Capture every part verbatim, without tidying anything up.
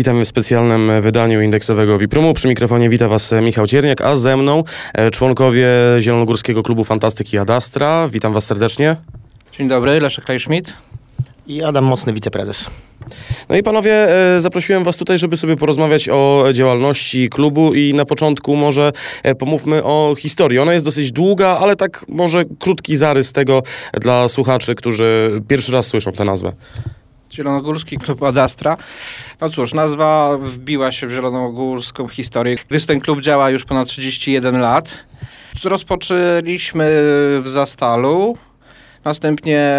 Witamy w specjalnym wydaniu indeksowego Viprumu. Przy mikrofonie wita Was Michał Cierniak, a ze mną członkowie Zielonogórskiego Klubu Fantastyki Ad Astra. Witam Was serdecznie. Dzień dobry, Leszek Klejszmit. I Adam Mocny, wiceprezes. No i panowie, zaprosiłem was tutaj, żeby sobie porozmawiać o działalności klubu i na początku może pomówmy o historii. Ona jest dosyć długa, ale tak może krótki zarys tego dla słuchaczy, którzy pierwszy raz słyszą tę nazwę. Zielonogórski Klub Ad Astra. No cóż, nazwa wbiła się w zielonogórską historię, gdyż ten klub działa już ponad trzydzieści jeden lat. Rozpoczęliśmy w Zastalu, następnie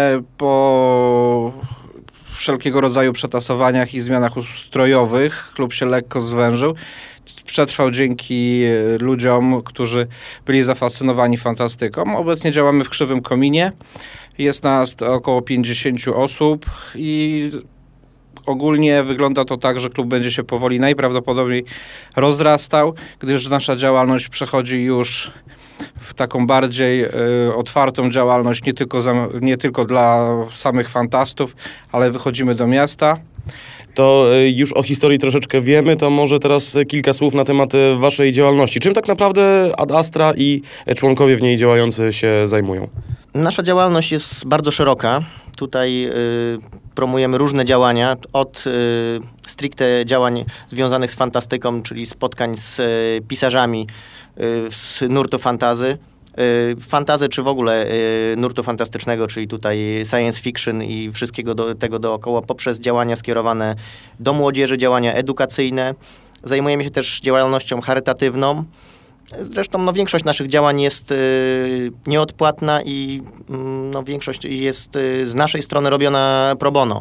po wszelkiego rodzaju przetasowaniach i zmianach ustrojowych klub się lekko zwężył. Przetrwał dzięki ludziom, którzy byli zafascynowani fantastyką. Obecnie działamy w Krzywym Kominie. Jest nas około pięćdziesięciu osób i ogólnie wygląda to tak, że klub będzie się powoli najprawdopodobniej rozrastał, gdyż nasza działalność przechodzi już w taką bardziej y, otwartą działalność, nie tylko, za, nie tylko dla samych fantastów, ale wychodzimy do miasta. To już o historii troszeczkę wiemy, to może teraz kilka słów na temat waszej działalności. Czym tak naprawdę Ad Astra i członkowie w niej działający się zajmują? Nasza działalność jest bardzo szeroka. Tutaj y, promujemy różne działania, od y, stricte działań związanych z fantastyką, czyli spotkań z y, pisarzami y, z nurtu fantazy, y, fantazy czy w ogóle y, nurtu fantastycznego, czyli tutaj science fiction i wszystkiego do, tego dookoła, poprzez działania skierowane do młodzieży, działania edukacyjne. Zajmujemy się też działalnością charytatywną. Zresztą no, większość naszych działań jest y, nieodpłatna i y, no, większość jest y, z naszej strony robiona pro bono.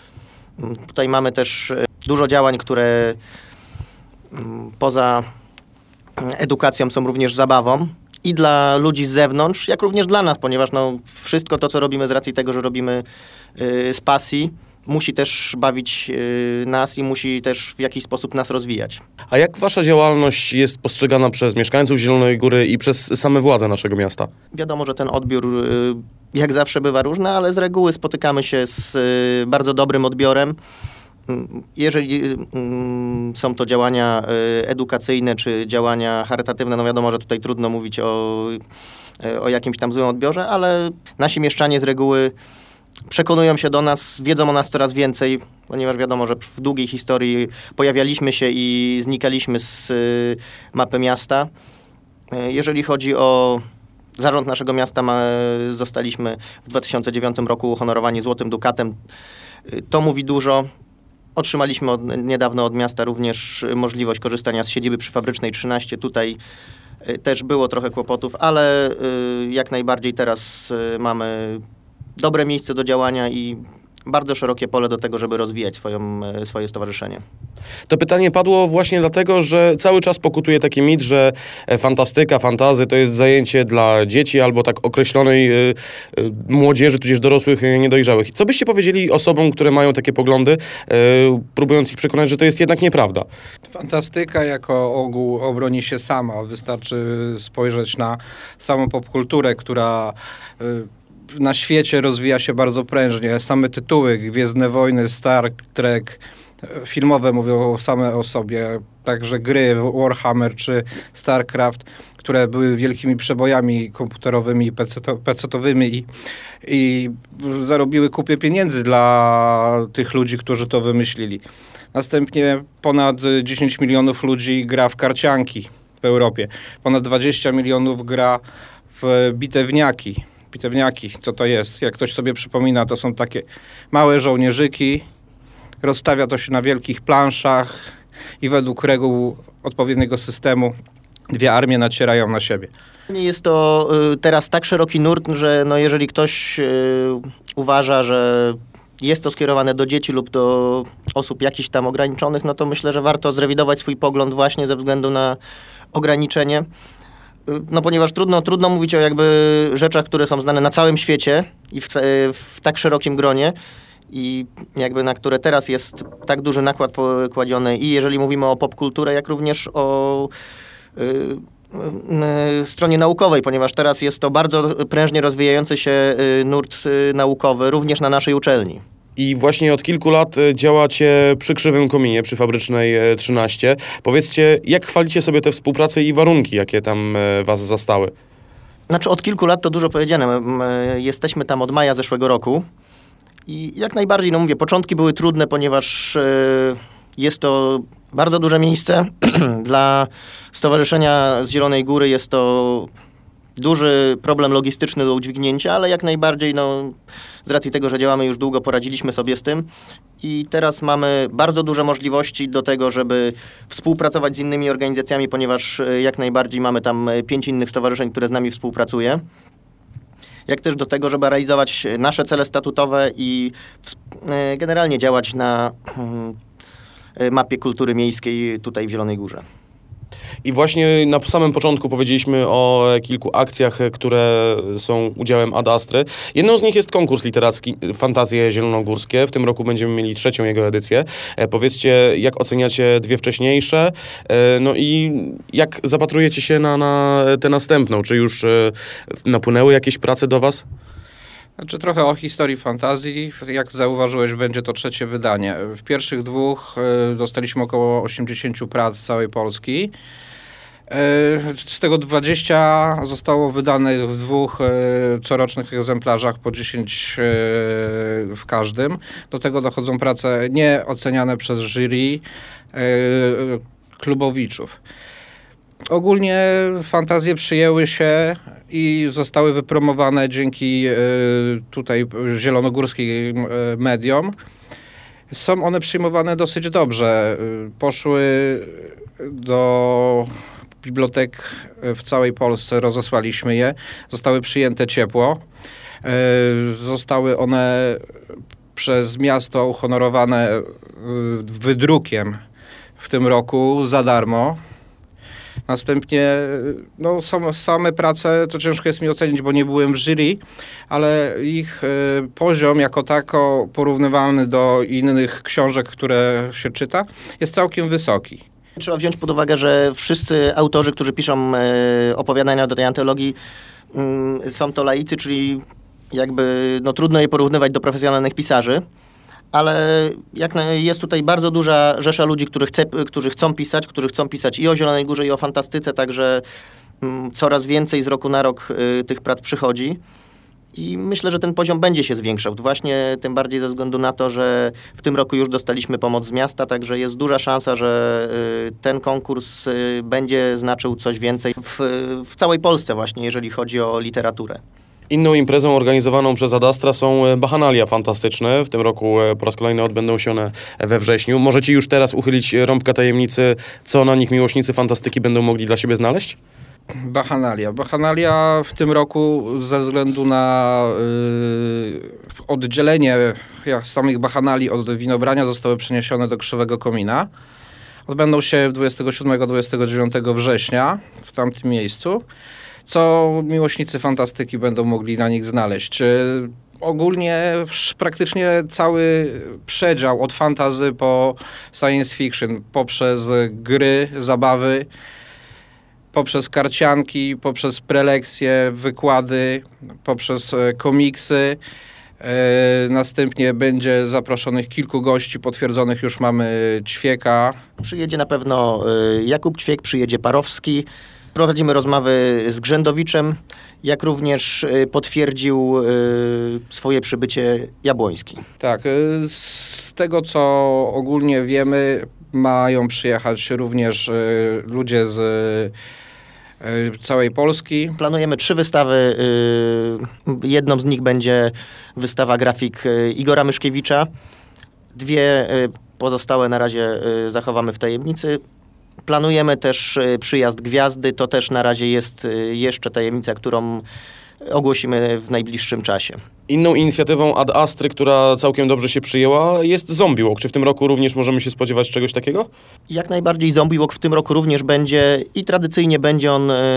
Y, tutaj mamy też y, dużo działań, które y, poza edukacją są również zabawą i dla ludzi z zewnątrz, jak również dla nas, ponieważ no, wszystko to, co robimy z racji tego, że robimy y, z pasji, musi też bawić y, nas i musi też w jakiś sposób nas rozwijać. A jak wasza działalność jest postrzegana przez mieszkańców Zielonej Góry i przez same władze naszego miasta? Wiadomo, że ten odbiór y, jak zawsze bywa różny, ale z reguły spotykamy się z y, bardzo dobrym odbiorem. Jeżeli y, y, są to działania y, edukacyjne czy działania charytatywne, no wiadomo, że tutaj trudno mówić o, y, o jakimś tam złym odbiorze, ale nasi mieszczanie z reguły przekonują się do nas, wiedzą o nas coraz więcej, ponieważ wiadomo, że w długiej historii pojawialiśmy się i znikaliśmy z y, mapy miasta. Y, jeżeli chodzi o zarząd naszego miasta, ma, zostaliśmy w dwa tysiące dziewiątym roku uhonorowani Złotym Dukatem. Y, to mówi dużo. Otrzymaliśmy od, niedawno od miasta również możliwość korzystania z siedziby przyfabrycznej trzynaście. Tutaj y, też było trochę kłopotów, ale y, jak najbardziej teraz y, mamy dobre miejsce do działania i bardzo szerokie pole do tego, żeby rozwijać swoją, swoje stowarzyszenie. To pytanie padło właśnie dlatego, że cały czas pokutuje taki mit, że fantastyka, fantazy to jest zajęcie dla dzieci albo tak określonej y, y, młodzieży, tudzież dorosłych y, niedojrzałych. Co byście powiedzieli osobom, które mają takie poglądy, y, próbując ich przekonać, że to jest jednak nieprawda? Fantastyka jako ogół obroni się sama. Wystarczy spojrzeć na samą popkulturę, która y, na świecie rozwija się bardzo prężnie. Same tytuły, Gwiezdne Wojny, Star Trek, filmowe mówią same o sobie. Także gry Warhammer czy StarCraft, które były wielkimi przebojami komputerowymi, pecetowymi i, i zarobiły kupę pieniędzy dla tych ludzi, którzy to wymyślili. Następnie ponad dziesięć milionów ludzi gra w karcianki w Europie. Ponad dwadzieścia milionów gra w bitewniaki. Bitewniaki, co to jest? Jak ktoś sobie przypomina, to są takie małe żołnierzyki. Rozstawia to się na wielkich planszach i według reguł odpowiedniego systemu dwie armie nacierają na siebie. Jest to y, teraz tak szeroki nurt, że no, jeżeli ktoś y, uważa, że jest to skierowane do dzieci lub do osób jakichś tam ograniczonych, no to myślę, że warto zrewidować swój pogląd właśnie ze względu na ograniczenie. No ponieważ trudno, trudno mówić o jakby rzeczach, które są znane na całym świecie i w, w tak szerokim gronie i jakby na które teraz jest tak duży nakład kładziony i jeżeli mówimy o popkulturę, jak również o y, y, stronie naukowej, ponieważ teraz jest to bardzo prężnie rozwijający się y, nurt y, naukowy, również na naszej uczelni. I właśnie od kilku lat y, działacie przy Krzywym Kominie, przy Fabrycznej y, trzynaście. Powiedzcie, jak chwalicie sobie tę współpracę i warunki, jakie tam y, was zastały? Znaczy od kilku lat to dużo powiedziane. My, my jesteśmy tam od maja zeszłego roku i jak najbardziej, no mówię, początki były trudne, ponieważ y, jest to bardzo duże miejsce. Dla Stowarzyszenia z Zielonej Góry jest to duży problem logistyczny do udźwignięcia, ale jak najbardziej, no, z racji tego, że działamy już długo, poradziliśmy sobie z tym i teraz mamy bardzo duże możliwości do tego, żeby współpracować z innymi organizacjami, ponieważ y, jak najbardziej mamy tam pięć innych stowarzyszeń, które z nami współpracuje. Jak też do tego, żeby realizować nasze cele statutowe i y, generalnie działać na y, mapie kultury miejskiej tutaj w Zielonej Górze. I właśnie na samym początku powiedzieliśmy o kilku akcjach, które są udziałem Ad Astry. Jedną z nich jest konkurs literacki Fantazje Zielonogórskie. W tym roku będziemy mieli trzecią jego edycję. E, powiedzcie, jak oceniacie dwie wcześniejsze? E, no i jak zapatrujecie się na, na tę następną? Czy już e, napłynęły jakieś prace do was? Znaczy trochę o historii fantazji. Jak zauważyłeś, będzie to trzecie wydanie. W pierwszych dwóch y, dostaliśmy około osiemdziesiąt prac z całej Polski. Y, z tego dwadzieścia zostało wydane w dwóch y, corocznych egzemplarzach, po dziesięć y, w każdym. Do tego dochodzą prace nieoceniane przez jury y, klubowiczów. Ogólnie fantazje przyjęły się i zostały wypromowane dzięki y, tutaj zielonogórskim y, mediom. Są one przyjmowane dosyć dobrze. Y, poszły do bibliotek w całej Polsce, rozesłaliśmy je. Zostały przyjęte ciepło. Y, zostały one przez miasto uhonorowane y, wydrukiem w tym roku za darmo. Następnie no, są same prace, to ciężko jest mi ocenić, bo nie byłem w jury, ale ich y, poziom jako tako porównywalny do innych książek, które się czyta, jest całkiem wysoki. Trzeba wziąć pod uwagę, że wszyscy autorzy, którzy piszą y, opowiadania do tej antologii, y, są to laicy, czyli jakby no, trudno je porównywać do profesjonalnych pisarzy. Ale jak na, jest tutaj bardzo duża rzesza ludzi, którzy, chce, którzy chcą pisać, którzy chcą pisać i o Zielonej Górze, i o fantastyce, także mm, coraz więcej z roku na rok y, tych prac przychodzi. I myślę, że ten poziom będzie się zwiększał. Właśnie tym bardziej ze względu na to, że w tym roku już dostaliśmy pomoc z miasta, także jest duża szansa, że y, ten konkurs y, będzie znaczył coś więcej w, w całej Polsce właśnie, jeżeli chodzi o literaturę. Inną imprezą organizowaną przez Ad Astra są Bachanalia Fantastyczne. W tym roku po raz kolejny odbędą się one we wrześniu. Możecie już teraz uchylić rąbka tajemnicy, co na nich miłośnicy fantastyki będą mogli dla siebie znaleźć? Bachanalia. Bachanalia w tym roku ze względu na yy, oddzielenie samych bachanalii od winobrania zostały przeniesione do Krzywego Komina. Odbędą się dwudziestego siódmego do dwudziestego dziewiątego września w tamtym miejscu, co miłośnicy fantastyki będą mogli na nich znaleźć. Ogólnie praktycznie cały przedział od fantasy po science fiction, poprzez gry, zabawy, poprzez karcianki, poprzez prelekcje, wykłady, poprzez komiksy. Następnie będzie zaproszonych kilku gości, potwierdzonych już mamy Ćwieka. Przyjedzie na pewno Jakub Ćwiek, przyjedzie Parowski. Prowadzimy rozmowy z Grzędowiczem, jak również potwierdził swoje przybycie Jabłoński. Tak, z tego co ogólnie wiemy, mają przyjechać również ludzie z całej Polski. Planujemy trzy wystawy. Jedną z nich będzie wystawa grafik Igora Myszkiewicza. Dwie pozostałe na razie zachowamy w tajemnicy. Planujemy też przyjazd Gwiazdy, to też na razie jest jeszcze tajemnica, którą ogłosimy w najbliższym czasie. Inną inicjatywą Ad Astry, która całkiem dobrze się przyjęła, jest Zombie Walk. Czy w tym roku również możemy się spodziewać czegoś takiego? Jak najbardziej Zombie Walk w tym roku również będzie i tradycyjnie będzie on y,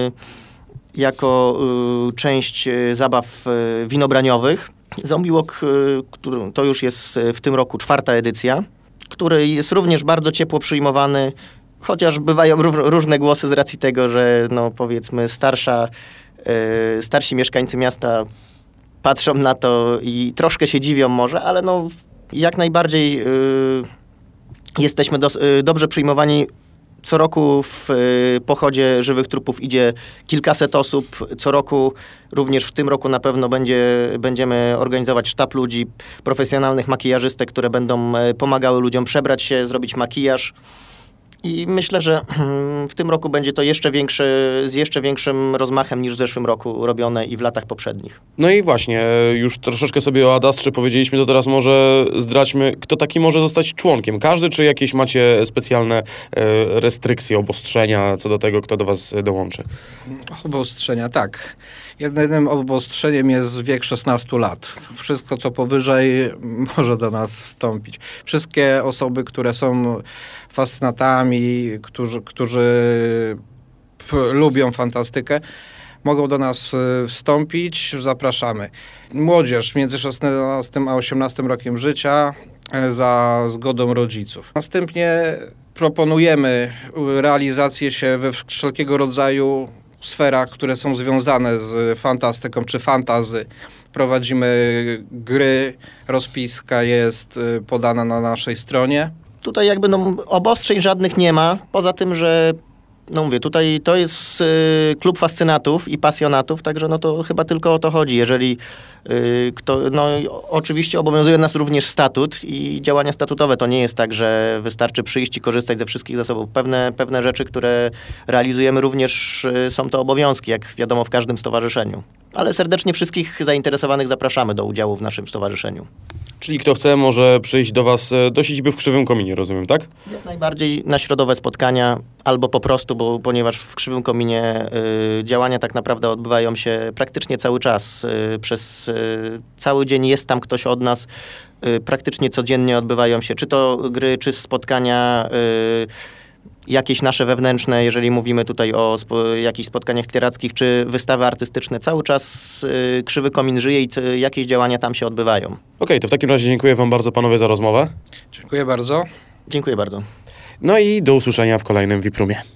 jako y, część y, zabaw y, winobraniowych. Zombie Walk y, który, to już jest w tym roku czwarta edycja, który jest również bardzo ciepło przyjmowany, chociaż bywają ró- różne głosy z racji tego, że no powiedzmy starsza, y, starsi mieszkańcy miasta patrzą na to i troszkę się dziwią może, ale no jak najbardziej yy, jesteśmy dos- yy, dobrze przyjmowani. Co roku w y, pochodzie żywych trupów idzie kilkaset osób. Co roku, również w tym roku na pewno będzie, będziemy organizować sztab ludzi, profesjonalnych makijażystek, które będą y, pomagały ludziom przebrać się, zrobić makijaż. I myślę, że w tym roku będzie to jeszcze większy, z jeszcze większym rozmachem niż w zeszłym roku robione i w latach poprzednich. No i właśnie, już troszeczkę sobie o Adastrze powiedzieliśmy, to teraz może zdradźmy, kto taki może zostać członkiem. Każdy, czy jakieś macie specjalne e, restrykcje, obostrzenia co do tego, kto do was dołączy? Obostrzenia, tak. Jednym obostrzeniem jest wiek szesnastu lat. Wszystko, co powyżej, może do nas wstąpić. Wszystkie osoby, które są fascynatami, którzy, którzy p- lubią fantastykę, mogą do nas y, wstąpić. Zapraszamy. Młodzież między szesnastym a osiemnastym rokiem życia y, za zgodą rodziców. Następnie proponujemy realizację się we wszelkiego rodzaju sferach, które są związane z fantastyką czy fantazy. Prowadzimy gry, rozpiska jest y, podana na naszej stronie. Tutaj jakby no, obostrzeń żadnych nie ma, poza tym, że no mówię, tutaj to jest y, klub fascynatów i pasjonatów, także no to chyba tylko o to chodzi. Jeżeli y, kto, no oczywiście obowiązuje nas również statut i działania statutowe. To nie jest tak, że wystarczy przyjść i korzystać ze wszystkich zasobów. Pewne, pewne rzeczy, które realizujemy również y, są to obowiązki, jak wiadomo w każdym stowarzyszeniu. Ale serdecznie wszystkich zainteresowanych zapraszamy do udziału w naszym stowarzyszeniu. Czyli kto chce, może przyjść do was do siedziby w Krzywym Kominie, rozumiem, tak? Jak najbardziej na środowe spotkania, albo po prostu, bo ponieważ w Krzywym Kominie y, działania tak naprawdę odbywają się praktycznie cały czas. Y, przez y, cały dzień jest tam ktoś od nas. Y, praktycznie codziennie odbywają się czy to gry, czy spotkania y, jakieś nasze wewnętrzne, jeżeli mówimy tutaj o spo, jakichś spotkaniach literackich, czy wystawy artystyczne. Cały czas y, Krzywy Komin żyje i y, jakieś działania tam się odbywają. Okej, to w takim razie dziękuję wam bardzo, panowie, za rozmowę. Dziękuję bardzo. Dziękuję bardzo. No i do usłyszenia w kolejnym Wiprumie.